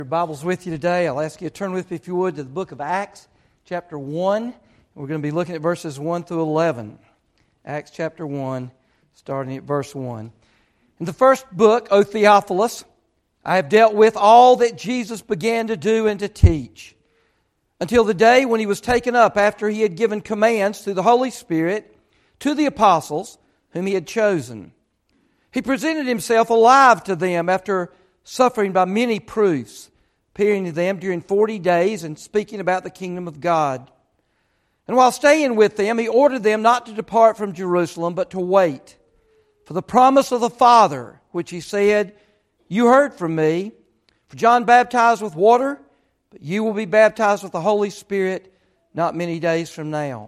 Your Bible's with you today. I'll ask you to turn with me, if you would, to the book of Acts, chapter 1. We're going to be looking at verses 1 through 11. Acts chapter 1, starting at verse 1. In the first book, O Theophilus, I have dealt with all that Jesus began to do and to teach, until the day when he was taken up after he had given commands through the Holy Spirit to the apostles whom he had chosen. He presented himself alive to them after suffering by many proofs, appearing to them during 40 days and speaking about the kingdom of God. And while staying with them, he ordered them not to depart from Jerusalem, but to wait for the promise of the Father, which he said, "You heard from me, for John baptized with water, but you will be baptized with the Holy Spirit not many days from now."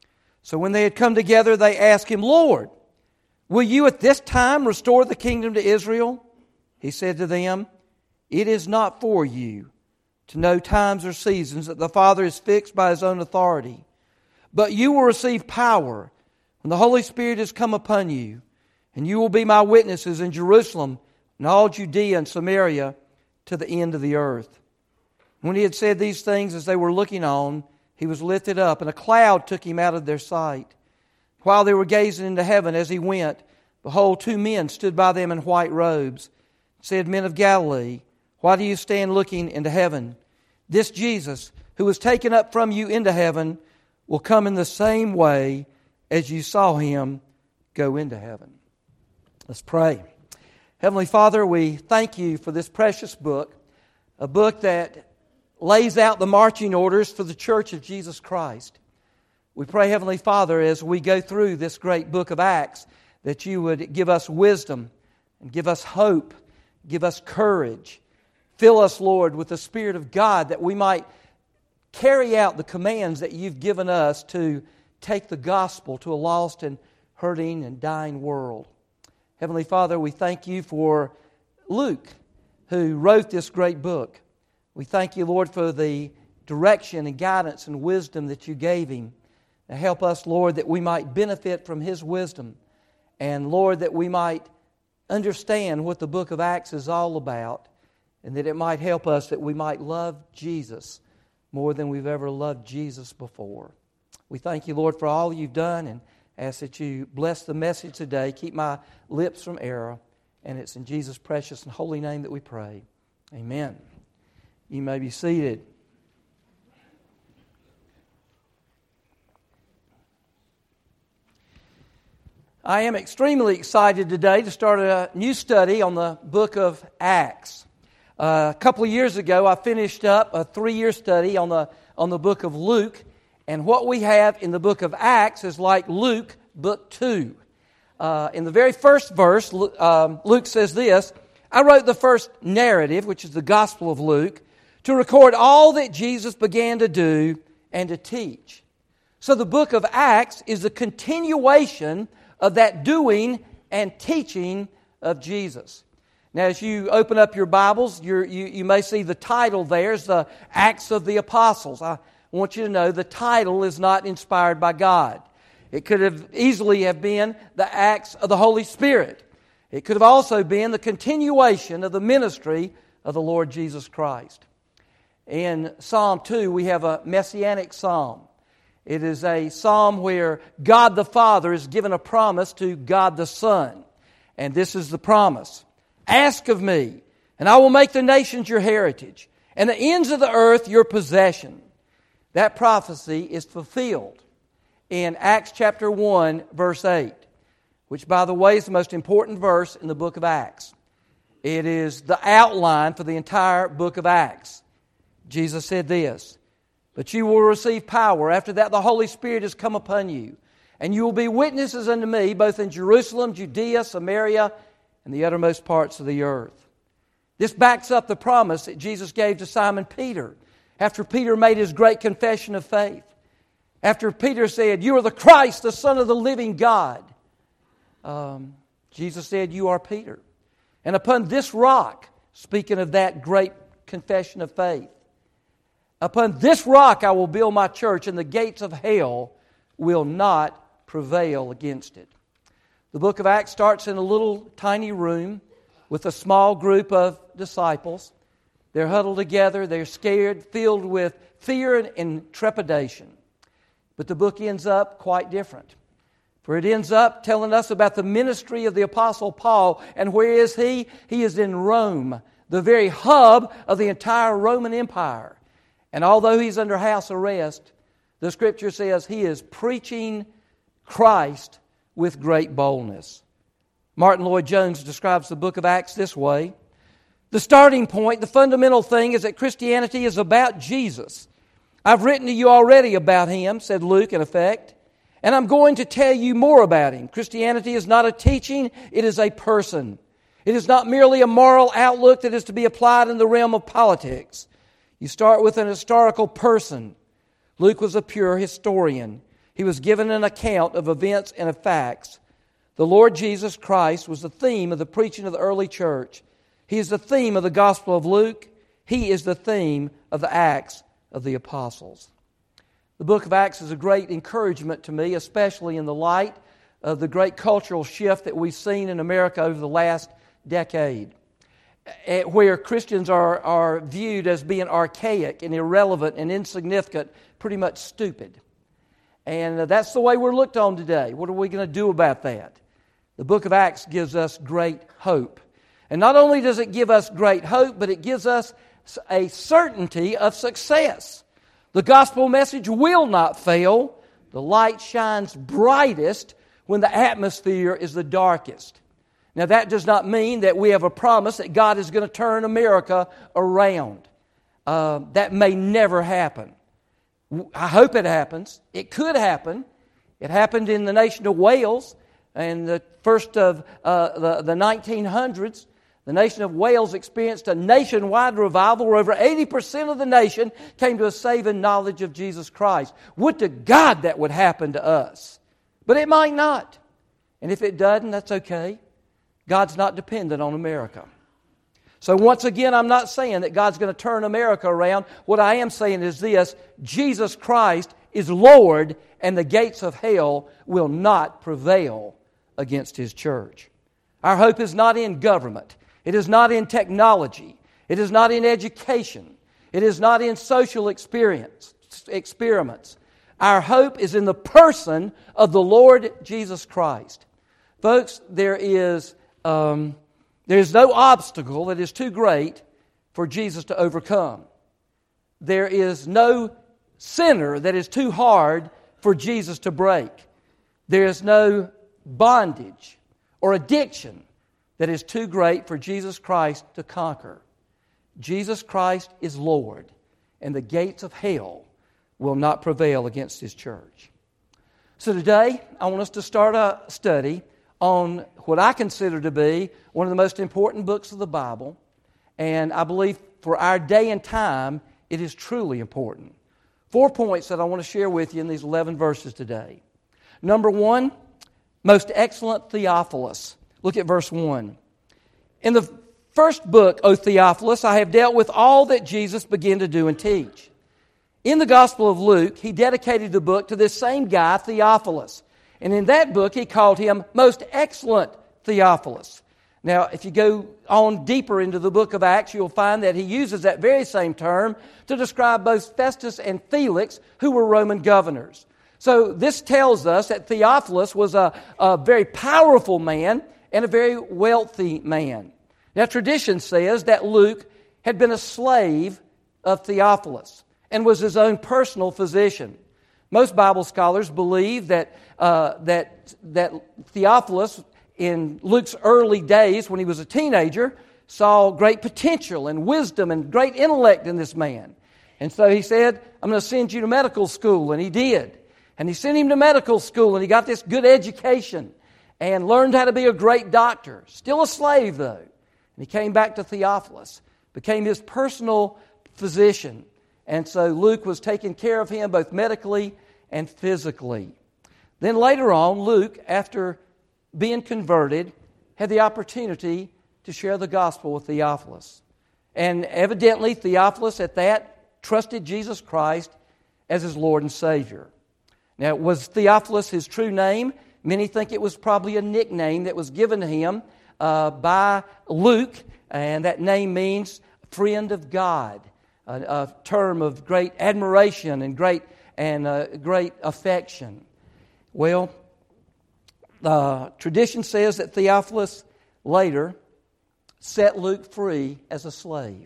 So when they had come together, they asked him, "Lord, will you at this time restore the kingdom to Israel?" He said to them, "It is not for you to know times or seasons that the Father has fixed by His own authority. But you will receive power when the Holy Spirit has come upon you, and you will be my witnesses in Jerusalem and all Judea and Samaria to the end of the earth." When he had said these things, as they were looking on, he was lifted up, and a cloud took him out of their sight. While they were gazing into heaven as he went, behold, two men stood by them in white robes, said, "Men of Galilee, why do you stand looking into heaven? This Jesus, who was taken up from you into heaven, will come in the same way as you saw him go into heaven." Let's pray. Heavenly Father, we thank you for this precious book, a book that lays out the marching orders for the Church of Jesus Christ. We pray, Heavenly Father, as we go through this great book of Acts, that you would give us wisdom and give us hope, give us courage. Fill us, Lord, with the Spirit of God, that we might carry out the commands that you've given us to take the gospel to a lost and hurting and dying world. Heavenly Father, we thank you for Luke, who wrote this great book. We thank you, Lord, for the direction and guidance and wisdom that you gave him. Now help us, Lord, that we might benefit from his wisdom. And, Lord, that we might understand what the book of Acts is all about, and that it might help us that we might love Jesus more than we've ever loved Jesus before. We thank you, Lord, for all you've done, and ask that you bless the message today. Keep my lips from error. And it's in Jesus' precious and holy name that we pray. Amen. You may be seated. I am extremely excited today to start a new study on the book of Acts. A couple of years ago, I finished up a 3-year study on the book of Luke, and what we have in the book of Acts is like Luke, book 2. In the very first verse, Luke says this, "I wrote the first narrative, which is the Gospel of Luke, to record all that Jesus began to do and to teach." So the book of Acts is a continuation of that doing and teaching of Jesus. Now, as you open up your Bibles, you may see the title there is the Acts of the Apostles. I want you to know the title is not inspired by God. It could have easily have been the Acts of the Holy Spirit. It could have also been the continuation of the ministry of the Lord Jesus Christ. In Psalm 2, we have a messianic psalm. It is a psalm where God the Father is given a promise to God the Son. And this is the promise. "Ask of me, and I will make the nations your heritage, and the ends of the earth your possession." That prophecy is fulfilled in Acts chapter 1, verse 8, which, by the way, is the most important verse in the book of Acts. It is the outline for the entire book of Acts. Jesus said this, "But you will receive power. After that, the Holy Spirit has come upon you, and you will be witnesses unto me, both in Jerusalem, Judea, Samaria, and the uttermost parts of the earth." This backs up the promise that Jesus gave to Simon Peter after Peter made his great confession of faith. After Peter said, "You are the Christ, the Son of the living God," Jesus said, "You are Peter. And upon this rock," speaking of that great confession of faith, "upon this rock I will build my church, and the gates of hell will not prevail against it." The book of Acts starts in a little tiny room with a small group of disciples. They're huddled together. They're scared, filled with fear and trepidation. But the book ends up quite different. For it ends up telling us about the ministry of the Apostle Paul. And where is he? He is in Rome, the very hub of the entire Roman Empire. And although he's under house arrest, the Scripture says he is preaching Christ with great boldness. Martin Lloyd-Jones describes the book of Acts this way. The starting point, the fundamental thing, is that Christianity is about Jesus. I've written to you already about Him, said Luke in effect, and I'm going to tell you more about Him. Christianity is not a teaching, it is a person. It is not merely a moral outlook that is to be applied in the realm of politics. You start with an historical person. Luke was a pure historian. He was given an account of events and of facts. The Lord Jesus Christ was the theme of the preaching of the early church. He is the theme of the Gospel of Luke. He is the theme of the Acts of the Apostles. The book of Acts is a great encouragement to me, especially in the light of the great cultural shift that we've seen in America over the last decade, where Christians are viewed as being archaic and irrelevant and insignificant, pretty much stupid. And that's the way we're looked on today. What are we going to do about that? The book of Acts gives us great hope. And not only does it give us great hope, but it gives us a certainty of success. The gospel message will not fail. The light shines brightest when the atmosphere is the darkest. Now, that does not mean that we have a promise that God is going to turn America around. That may never happen. I hope it happens. It could happen. It happened in the nation of Wales in the first of the 1900s. The nation of Wales experienced a nationwide revival where over 80% of the nation came to a saving knowledge of Jesus Christ. Would to God that would happen to us. But it might not. And if it doesn't, that's okay. God's not dependent on America. So once again, I'm not saying that God's going to turn America around. What I am saying is this: Jesus Christ is Lord, and the gates of hell will not prevail against His church. Our hope is not in government. It is not in technology. It is not in education. It is not in social experiments. Our hope is in the person of the Lord Jesus Christ. Folks, there is no obstacle that is too great for Jesus to overcome. There is no sinner that is too hard for Jesus to break. There is no bondage or addiction that is too great for Jesus Christ to conquer. Jesus Christ is Lord, and the gates of hell will not prevail against His church. So today, I want us to start a study on what I consider to be one of the most important books of the Bible, and I believe for our day and time, it is truly important. 4 points that I want to share with you in these 11 verses today. Number one, most excellent Theophilus. Look at verse 1. In the first book, O Theophilus, I have dealt with all that Jesus began to do and teach. In the Gospel of Luke, he dedicated the book to this same guy, Theophilus. And in that book, he called him most excellent Theophilus. Now, if you go on deeper into the book of Acts, you'll find that he uses that very same term to describe both Festus and Felix, who were Roman governors. So this tells us that Theophilus was a very powerful man and a very wealthy man. Now, tradition says that Luke had been a slave of Theophilus and was his own personal physician. Most Bible scholars believe that Theophilus, in Luke's early days when he was a teenager, saw great potential and wisdom and great intellect in this man. And so he said, I'm going to send you to medical school. And he did. And he sent him to medical school, and he got this good education and learned how to be a great doctor. Still a slave, though. And he came back to Theophilus, became his personal physician. And so Luke was taking care of him both medically and physically. Then later on, Luke, after being converted, had the opportunity to share the gospel with Theophilus. And evidently, Theophilus at that trusted Jesus Christ as his Lord and Savior. Now, was Theophilus his true name? Many think it was probably a nickname that was given to him by Luke, and that name means friend of God, a term of great admiration and great affection. Well, tradition says that Theophilus later set Luke free as a slave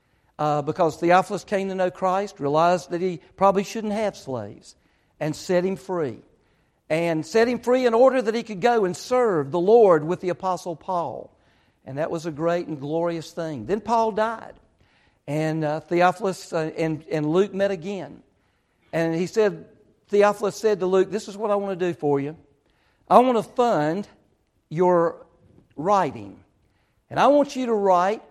because Theophilus came to know Christ, realized that he probably shouldn't have slaves, and set him free. And set him free in order that he could go and serve the Lord with the Apostle Paul. And that was a great and glorious thing. Then Paul died. And Theophilus and Luke met again. And Theophilus said to Luke, this is what I want to do for you. I want to fund your writing. And I want you to write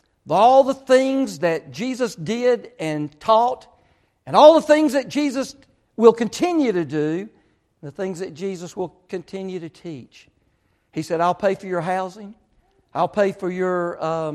all the things that Jesus did and taught, and all the things that Jesus will continue to do, the things that Jesus will continue to teach. He said, I'll pay for your housing. I'll pay for your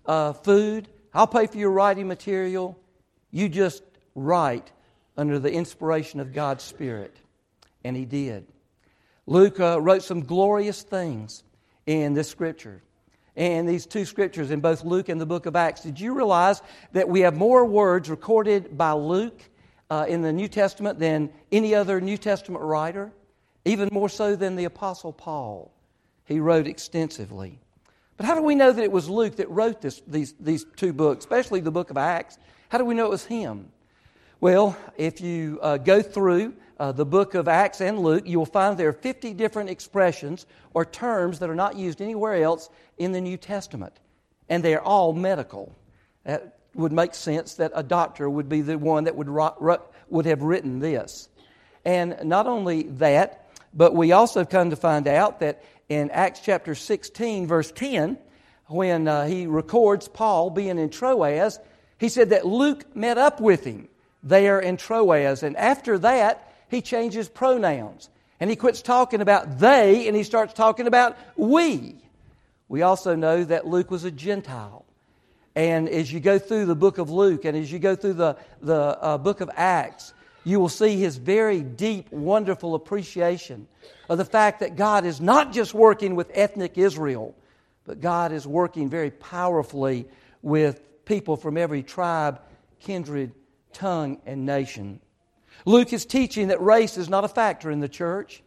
food. I'll pay for your writing material. You just write under the inspiration of God's Spirit. And he did. Luke wrote some glorious things in this Scripture. And these two Scriptures in both Luke and the book of Acts. Did you realize that we have more words recorded by Luke in the New Testament than any other New Testament writer? Even more so than the Apostle Paul. He wrote extensively. But how do we know that it was Luke that wrote these two books, especially the book of Acts? How do we know it was him? Well, if you go through the book of Acts and Luke, you will find there are 50 different expressions or terms that are not used anywhere else in the New Testament. And they are all medical. That would make sense that a doctor would be the one that would have written this. And not only that, but we also come to find out that in Acts chapter 16, verse 10, when he records Paul being in Troas, he said that Luke met up with him there in Troas. And after that, he changes pronouns. And he quits talking about they, and he starts talking about we. We also know that Luke was a Gentile. And as you go through the book of Luke and as you go through the book of Acts, you will see his very deep, wonderful appreciation of the fact that God is not just working with ethnic Israel, but God is working very powerfully with people from every tribe, kindred, tongue, and nation. Luke is teaching that race is not a factor in the church,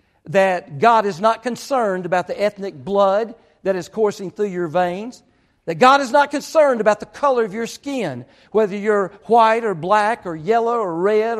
that God is not concerned about the ethnic blood that is coursing through your veins, that God is not concerned about the color of your skin, whether you're white or black or yellow or red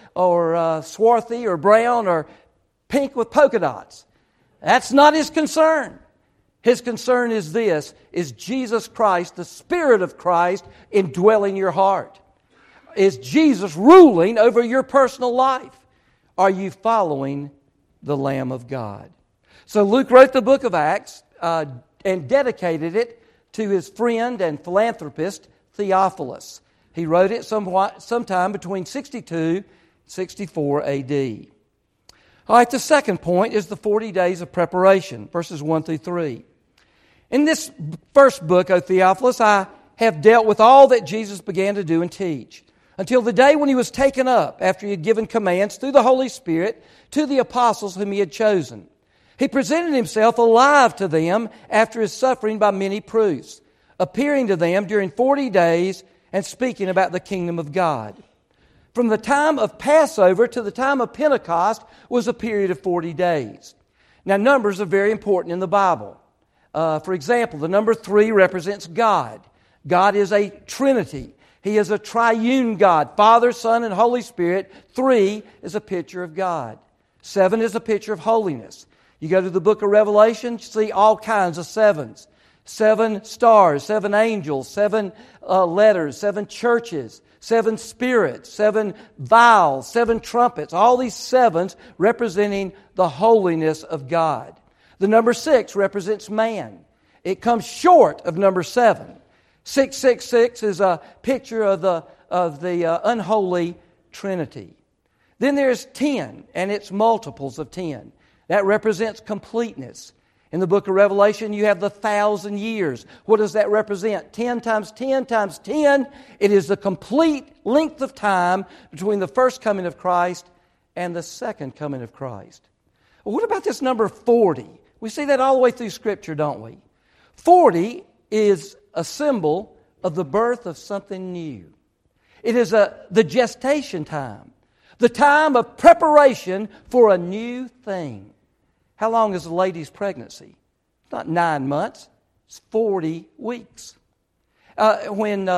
or swarthy or brown or pink with polka dots. That's not His concern. His concern is this, is Jesus Christ, the Spirit of Christ, indwelling your heart. Is Jesus ruling over your personal life? Are you following the Lamb of God? So Luke wrote the book of Acts and dedicated it to his friend and philanthropist Theophilus. He wrote it sometime between 62 and 64 A.D. All right, the second point is the 40 days of preparation, verses 1 through 3. In this first book, O Theophilus, I have dealt with all that Jesus began to do and teach, until the day when He was taken up, after He had given commands through the Holy Spirit to the apostles whom He had chosen. He presented Himself alive to them after His suffering by many proofs, appearing to them during 40 days and speaking about the kingdom of God. From the time of Passover to the time of Pentecost was a period of 40 days. Now, numbers are very important in the Bible. For example, the number 3 represents God. God is a Trinity. He is a triune God, Father, Son, and Holy Spirit. 3 is a picture of God. 7 is a picture of holiness. You go to the book of Revelation, you see all kinds of 7s. 7 stars, 7 angels, 7 letters, 7 churches, 7 spirits, 7 vials, 7 trumpets. All these 7s representing the holiness of God. The number 6 represents man. It comes short of number 7. 666 is a picture of the unholy Trinity. Then there's 10, and it's multiples of 10. That represents completeness. In the book of Revelation, you have the 1,000 years. What does that represent? 10 times 10 times 10. It is the complete length of time between the first coming of Christ and the second coming of Christ. Well, what about this number 40? We see that all the way through Scripture, don't we? 40 is a symbol of the birth of something new. It is the gestation time, the time of preparation for a new thing. How long is a lady's pregnancy? It's not 9 months. It's 40 weeks. When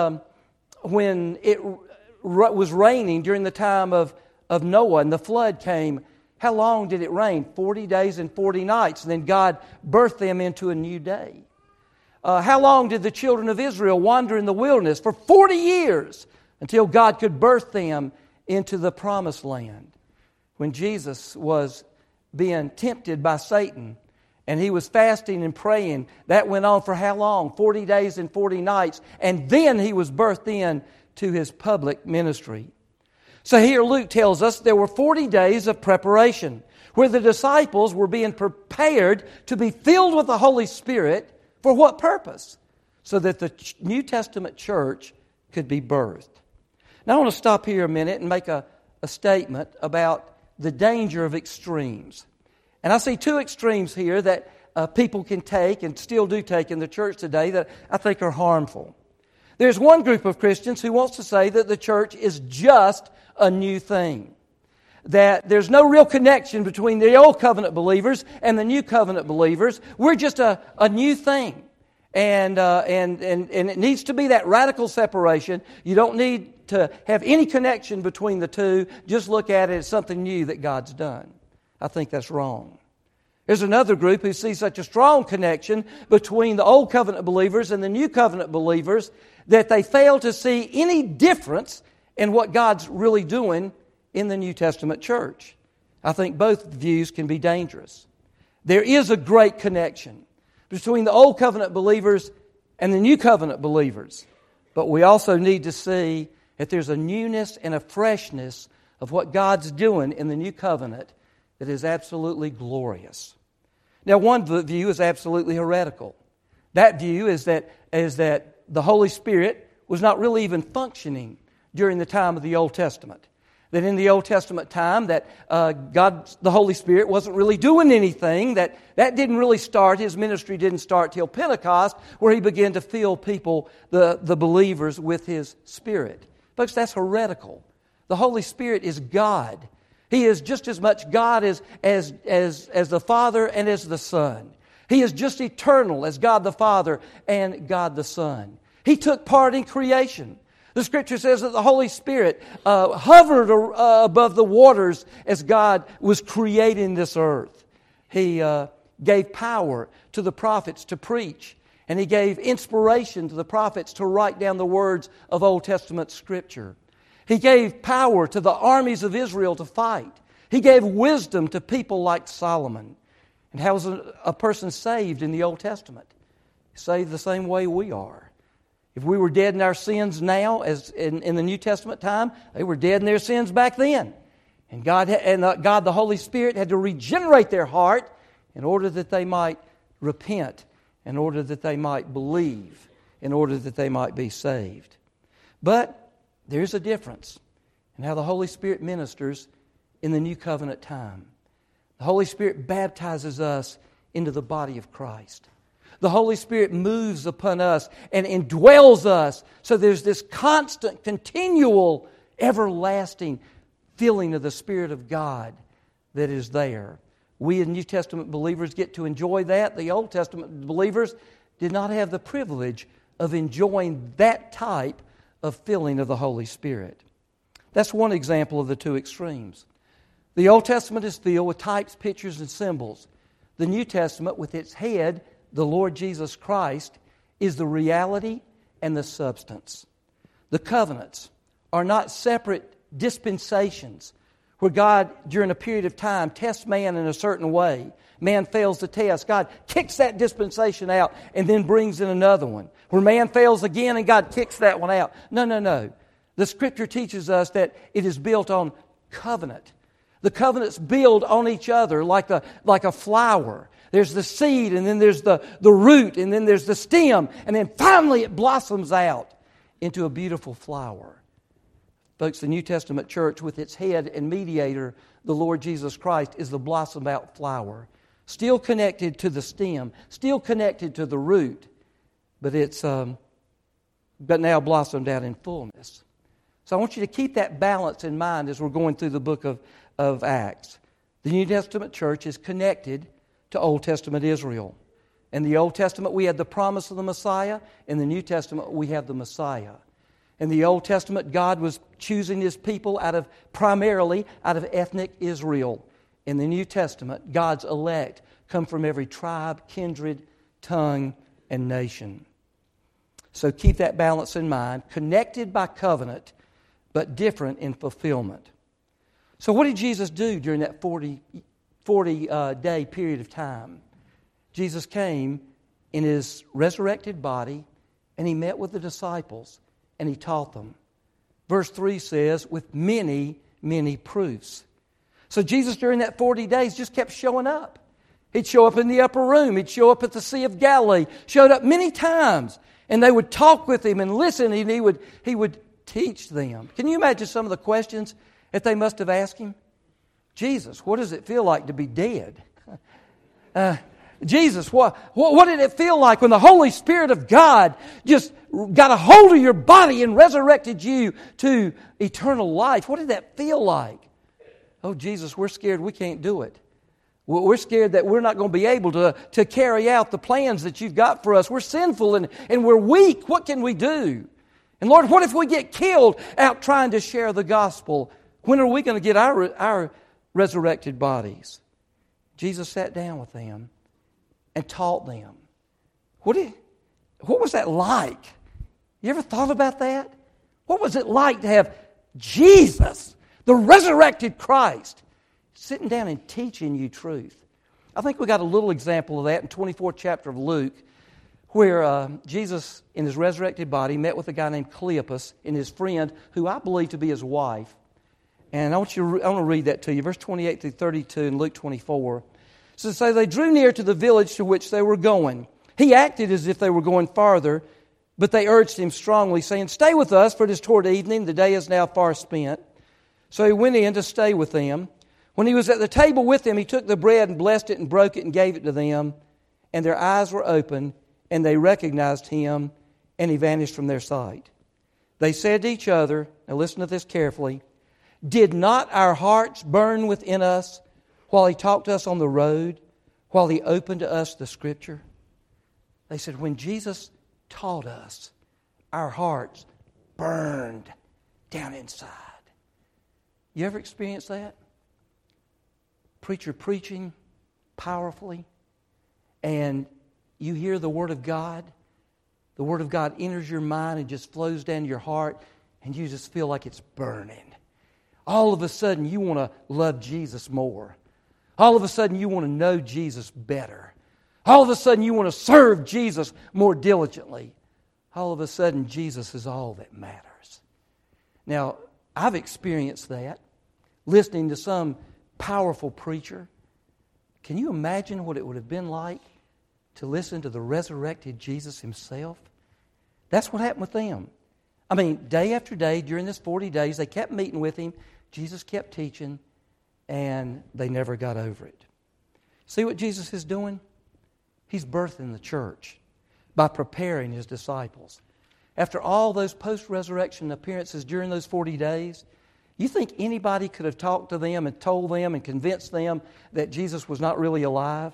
it was raining during the time of Noah and the flood came, how long did it rain? 40 days and 40 nights. And then God birthed them into a new day. How long did the children of Israel wander in the wilderness? For 40 years, until God could birth them into the promised land. When Jesus was being tempted by Satan and He was fasting and praying, that went on for how long? 40 days and 40 nights. And then He was birthed in to His public ministry. So here Luke tells us there were 40 days of preparation where the disciples were being prepared to be filled with the Holy Spirit. For what purpose? So that the New Testament church could be birthed. Now I want to stop here a minute and make a statement about the danger of extremes. And I see two extremes here that people can take and still do take in the church today that I think are harmful. There's one group of Christians who wants to say that the church is just a new thing. That there's no real connection between the Old Covenant believers and the New Covenant believers. We're just a new thing. And it needs to be that radical separation. You don't need to have any connection between the two. Just look at it as something new that God's done. I think that's wrong. There's another group who sees such a strong connection between the Old Covenant believers and the New Covenant believers that they fail to see any difference in what God's really doing in the New Testament church. I think both views can be dangerous. There is a great connection between the Old Covenant believers and the New Covenant believers. But we also need to see that there's a newness and a freshness of what God's doing in the New Covenant that is absolutely glorious. Now, one view is absolutely heretical. That view is that the Holy Spirit was not really even functioning during the time of the Old Testament. That in the Old Testament time, that God, the Holy Spirit, wasn't really doing anything. That didn't really start. His ministry didn't start till Pentecost, where He began to fill people, the believers, with His Spirit. Folks, that's heretical. The Holy Spirit is God. He is just as much God as the Father and as the Son. He is just eternal as God the Father and God the Son. He took part in creation. The Scripture says that the Holy Spirit hovered above the waters as God was creating this earth. He gave power to the prophets to preach, and He gave inspiration to the prophets to write down the words of Old Testament Scripture. He gave power to the armies of Israel to fight. He gave wisdom to people like Solomon. And how was a person saved in the Old Testament? Saved the same way we are. If we were dead in our sins now, as in the New Testament time, they were dead in their sins back then. And God, the Holy Spirit, had to regenerate their heart in order that they might repent, in order that they might believe, in order that they might be saved. But there's a difference in how the Holy Spirit ministers in the New Covenant time. The Holy Spirit baptizes us into the body of Christ. The Holy Spirit moves upon us and indwells us. So there's this constant, continual, everlasting filling of the Spirit of God that is there. We as New Testament believers get to enjoy that. The Old Testament believers did not have the privilege of enjoying that type of filling of the Holy Spirit. That's one example of the two extremes. The Old Testament is filled with types, pictures, and symbols. The New Testament, with its head, the Lord Jesus Christ, is the reality and the substance. The covenants are not separate dispensations where God, during a period of time, tests man in a certain way. Man fails the test. God kicks that dispensation out and then brings in another one. Where man fails again and God kicks that one out. No. The Scripture teaches us that it is built on covenant. The covenants build on each other like a flower. There's the seed, and then there's the root, and then there's the stem, and then finally it blossoms out into a beautiful flower. Folks, the New Testament church, with its head and mediator, the Lord Jesus Christ, is the blossomed out flower. Still connected to the stem, still connected to the root, but it's but now blossomed out in fullness. So I want you to keep that balance in mind as we're going through the book of Acts. The New Testament church is connected to Old Testament Israel. In the Old Testament, we had the promise of the Messiah. In the New Testament, we have the Messiah. In the Old Testament, God was choosing His people primarily out of ethnic Israel. In the New Testament, God's elect come from every tribe, kindred, tongue, and nation. So keep that balance in mind. Connected by covenant, but different in fulfillment. So what did Jesus do during that 40-day period of time? Jesus came in His resurrected body, and He met with the disciples, and He taught them. Verse 3 says, with many, many proofs. So Jesus during that 40 days just kept showing up. He'd show up in the upper room. He'd show up at the Sea of Galilee. Showed up many times. And they would talk with Him and listen, and He would teach them. Can you imagine some of the questions that they must have asked Him? Jesus, what does it feel like to be dead? Jesus, what did it feel like when the Holy Spirit of God just got a hold of your body and resurrected you to eternal life? What did that feel like? Oh, Jesus, we're scared we can't do it. We're scared that we're not going to be able to carry out the plans that You've got for us. We're sinful and we're weak. What can we do? And Lord, what if we get killed out trying to share the gospel? When are we going to get our resurrected bodies? Jesus sat down with them and taught them. What was that like? You ever thought about that? What was it like to have Jesus, the resurrected Christ, sitting down and teaching you truth? I think we got a little example of that in 24th chapter of Luke, where Jesus, in His resurrected body, met with a guy named Cleopas and his friend, who I believe to be his wife. And I want to read that to you, verse 28 through 32 in Luke 24. So they drew near to the village to which they were going. He acted as if they were going farther, but they urged Him strongly, saying, stay with us, for it is toward evening, the day is now far spent. So He went in to stay with them. When He was at the table with them, He took the bread and blessed it and broke it and gave it to them. And their eyes were opened, and they recognized Him, and He vanished from their sight. They said to each other, now listen to this carefully, did not our hearts burn within us while He talked to us on the road, while He opened to us the Scripture? They said, when Jesus taught us, our hearts burned down inside. You ever experienced that? Preacher preaching powerfully, and you hear the Word of God. The Word of God enters your mind and just flows down your heart, and you just feel like it's burning. All of a sudden, you want to love Jesus more. All of a sudden, you want to know Jesus better. All of a sudden, you want to serve Jesus more diligently. All of a sudden, Jesus is all that matters. Now, I've experienced that, listening to some powerful preacher. Can you imagine what it would have been like to listen to the resurrected Jesus Himself? That's what happened with them. I mean, day after day, during this 40 days, they kept meeting with Him. Jesus kept teaching, and they never got over it. See what Jesus is doing? He's birthing the church by preparing His disciples. After all those post-resurrection appearances during those 40 days, you think anybody could have talked to them and told them and convinced them that Jesus was not really alive?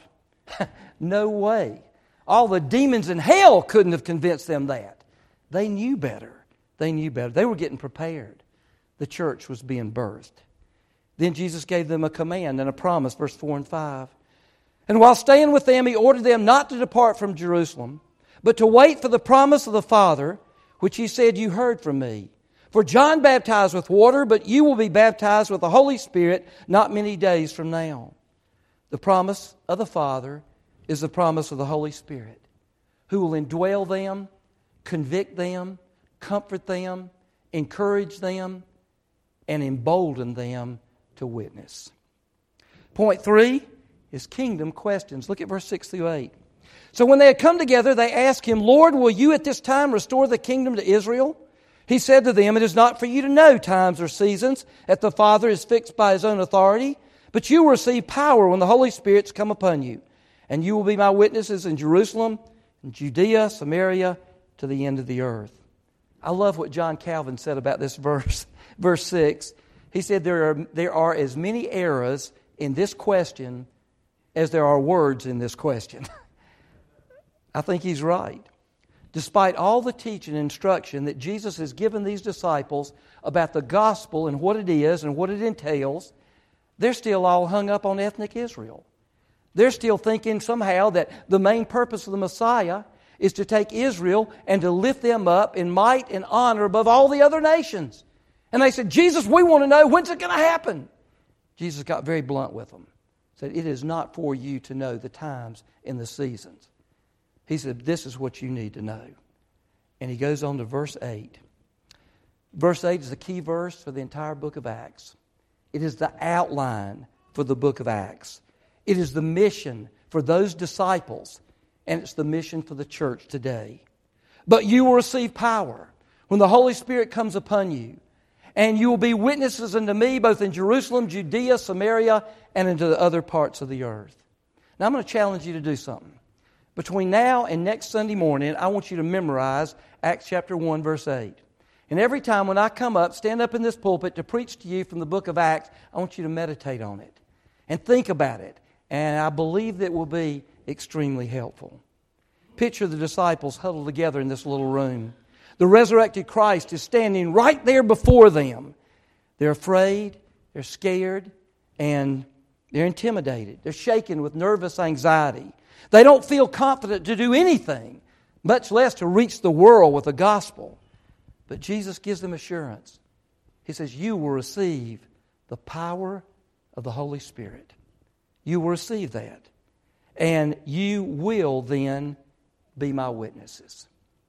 No way. All the demons in hell couldn't have convinced them that. They knew better. They knew better. They were getting prepared. The church was being birthed. Then Jesus gave them a command and a promise, verse 4 and 5. And while staying with them, He ordered them not to depart from Jerusalem, but to wait for the promise of the Father, which He said, you heard from me. For John baptized with water, but you will be baptized with the Holy Spirit not many days from now. The promise of the Father is the promise of the Holy Spirit, who will indwell them, convict them, comfort them, encourage them, and embolden them to witness. Point 3 is kingdom questions. Look at verse 6 through 8. So when they had come together, they asked Him, Lord, will you at this time restore the kingdom to Israel? He said to them, it is not for you to know times or seasons that the Father is fixed by His own authority, but you will receive power when the Holy Spirit's come upon you. And you will be my witnesses in Jerusalem, in Judea, Samaria, to the end of the earth. I love what John Calvin said about this verse. Verse 6, he said, there are as many errors in this question as there are words in this question. I think he's right. Despite all the teaching and instruction that Jesus has given these disciples about the gospel and what it is and what it entails, they're still all hung up on ethnic Israel. They're still thinking somehow that the main purpose of the Messiah is to take Israel and to lift them up in might and honor above all the other nations. And they said, Jesus, we want to know, when's it going to happen? Jesus got very blunt with them. Said, it is not for you to know the times and the seasons. He said, this is what you need to know. And he goes on to verse 8. Verse 8 is the key verse for the entire book of Acts. It is the outline for the book of Acts. It is the mission for those disciples, and it's the mission for the church today. But you will receive power when the Holy Spirit comes upon you, and you will be witnesses unto me both in Jerusalem, Judea, Samaria, and into the other parts of the earth. Now I'm going to challenge you to do something. Between now and next Sunday morning, I want you to memorize Acts chapter 1, verse 8. And every time when I come up, stand up in this pulpit to preach to you from the book of Acts, I want you to meditate on it and think about it. And I believe that will be extremely helpful. Picture the disciples huddled together in this little room. The resurrected Christ is standing right there before them. They're afraid, they're scared, and they're intimidated. They're shaken with nervous anxiety. They don't feel confident to do anything, much less to reach the world with the gospel. But Jesus gives them assurance. He says, you will receive the power of the Holy Spirit. You will receive that. And you will then be my witnesses.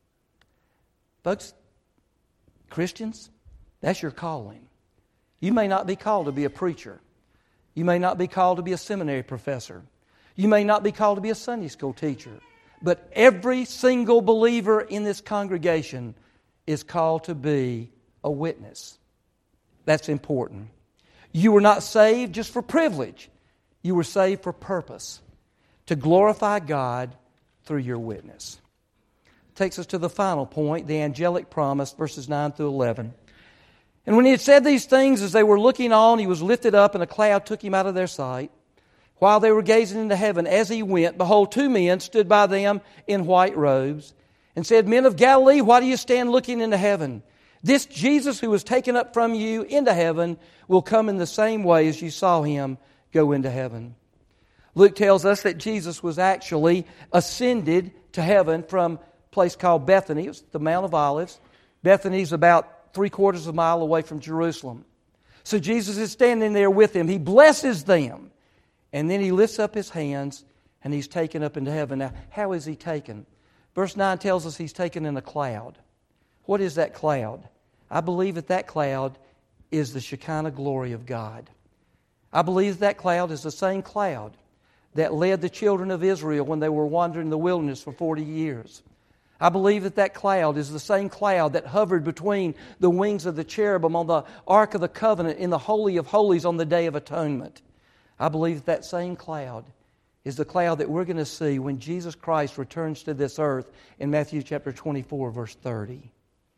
Folks, Christians, that's your calling. You may not be called to be a preacher. You may not be called to be a seminary professor. You may not be called to be a Sunday school teacher. But every single believer in this congregation is called to be a witness. That's important. You were not saved just for privilege. You were saved for purpose, to glorify God through your witness. Takes us to the final point, the angelic promise, verses 9 through 11. And when he had said these things, as they were looking on, he was lifted up, and a cloud took him out of their sight. While they were gazing into heaven, as he went, behold, two men stood by them in white robes, and said, Men of Galilee, why do you stand looking into heaven? This Jesus who was taken up from you into heaven will come in the same way as you saw him go into heaven. Luke tells us that Jesus was actually ascended to heaven from a place called Bethany. It was the Mount of Olives. Bethany is about 3/4 of a mile away from Jerusalem. So Jesus is standing there with them. He blesses them. And then he lifts up his hands and he's taken up into heaven. Now, how is he taken? Verse 9 tells us he's taken in a cloud. What is that cloud? I believe that cloud is the Shekinah glory of God. I believe that cloud is the same cloud that led the children of Israel when they were wandering in the wilderness for 40 years. I believe that cloud is the same cloud that hovered between the wings of the cherubim on the Ark of the Covenant in the Holy of Holies on the Day of Atonement. I believe that same cloud is the cloud that we're going to see when Jesus Christ returns to this earth in Matthew chapter 24, verse 30.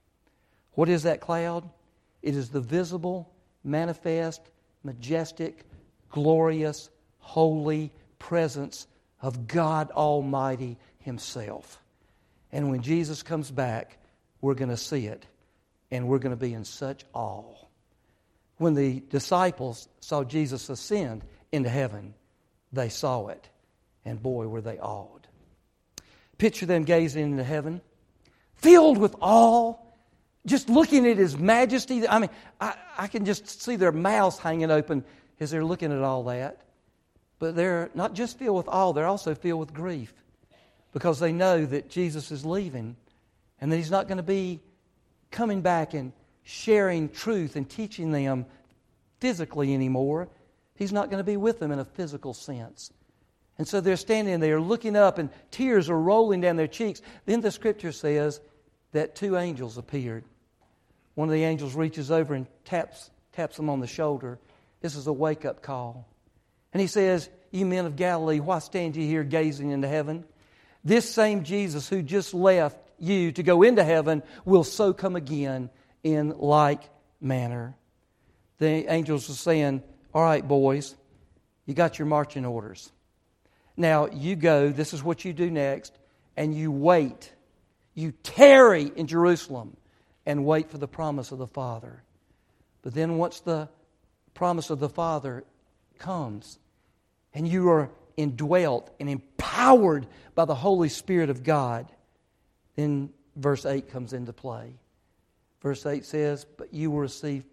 What is that cloud? It is the visible, manifest, majestic, glorious, holy presence of God Almighty Himself. And when Jesus comes back, we're going to see it, and we're going to be in such awe. When the disciples saw Jesus ascend into heaven, they saw it, and boy, were they awed. Picture them gazing into heaven, filled with awe, just looking at His majesty. I mean, I can just see their mouths hanging open as they're looking at all that. But they're not just filled with awe, they're also filled with grief, because they know that Jesus is leaving and that He's not going to be coming back and sharing truth and teaching them physically anymore. He's not going to be with them in a physical sense. And so they're standing there looking up, and tears are rolling down their cheeks. Then the Scripture says that two angels appeared. One of the angels reaches over and taps them on the shoulder. This is a wake-up call. And he says, "You men of Galilee, why stand ye here gazing into heaven? This same Jesus who just left you to go into heaven will so come again in like manner. The angels are saying, all right, boys, you got your marching orders. Now you go, this is what you do next, and you wait. You tarry in Jerusalem and wait for the promise of the Father. But then once the promise of the Father comes, and you are indwelt and empowered by the Holy Spirit of God, then verse 8 comes into play. Verse 8 says, but you will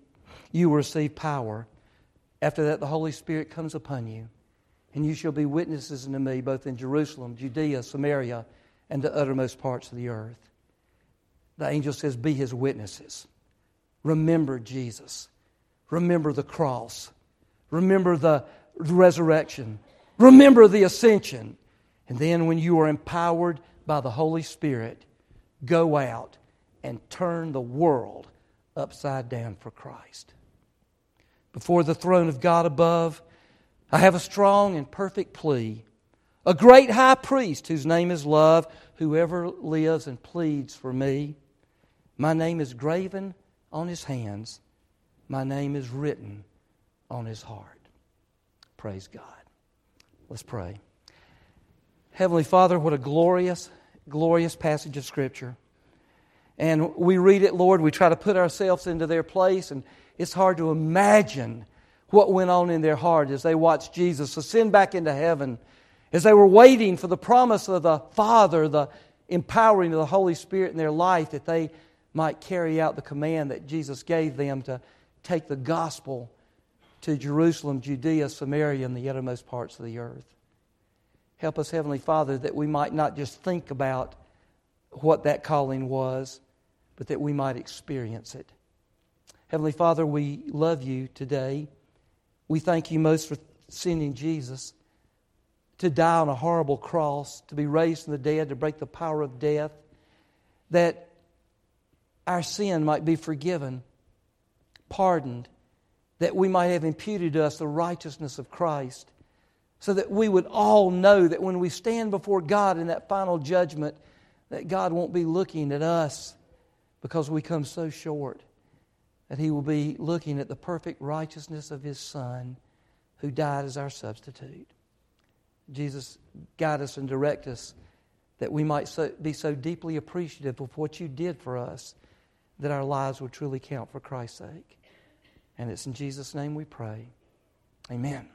receive power. After that, the Holy Spirit comes upon you, and you shall be witnesses unto me both in Jerusalem, Judea, Samaria, and the uttermost parts of the earth. The angel says, be His witnesses. Remember Jesus. Remember the cross. Remember the resurrection. Remember the ascension. And then when you are empowered by the Holy Spirit, go out and turn the world upside down for Christ. Before the throne of God above, I have a strong and perfect plea. A great high priest whose name is love, whoever lives and pleads for me. My name is graven on his hands. My name is written on his heart. Praise God. Let's pray. Heavenly Father, what a glorious, glorious passage of Scripture. And we read it, Lord, we try to put ourselves into their place, and it's hard to imagine what went on in their heart as they watched Jesus ascend back into heaven, as they were waiting for the promise of the Father, the empowering of the Holy Spirit in their life, that they might carry out the command that Jesus gave them to take the gospel to Jerusalem, Judea, Samaria, and the uttermost parts of the earth. Help us, Heavenly Father, that we might not just think about what that calling was, but that we might experience it. Heavenly Father, we love You today. We thank You most for sending Jesus to die on a horrible cross, to be raised from the dead, to break the power of death, that our sin might be forgiven, pardoned, that we might have imputed to us the righteousness of Christ, so that we would all know that when we stand before God in that final judgment, that God won't be looking at us because we come so short, that He will be looking at the perfect righteousness of His Son who died as our substitute. Jesus, guide us and direct us that we might be so deeply appreciative of what You did for us that our lives will truly count for Christ's sake. And it's in Jesus' name we pray. Amen.